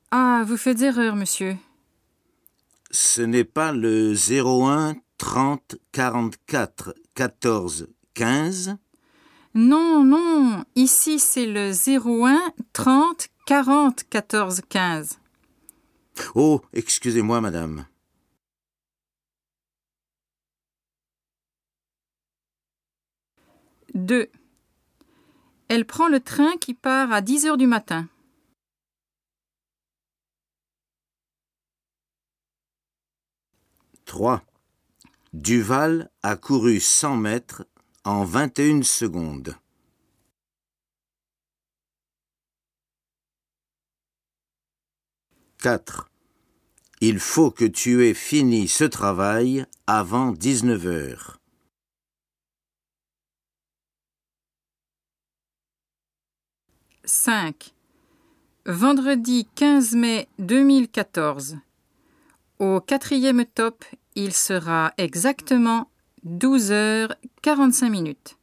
Ah, vous faites erreur, monsieur. Ce n'est pas le 01 30 44 14 15? Non, non, ici c'est le 01 30 40 14 15. Oh, excusez-moi, madame. Deux. Elle prend le train qui part à 10 heures du matin. 3. Duval a couru 100 mètres en 21 secondes. 4. Il faut que tu aies fini ce travail avant 19 heures. 5. Vendredi 15 mai 2014. Au 4e top, il sera exactement 12h45.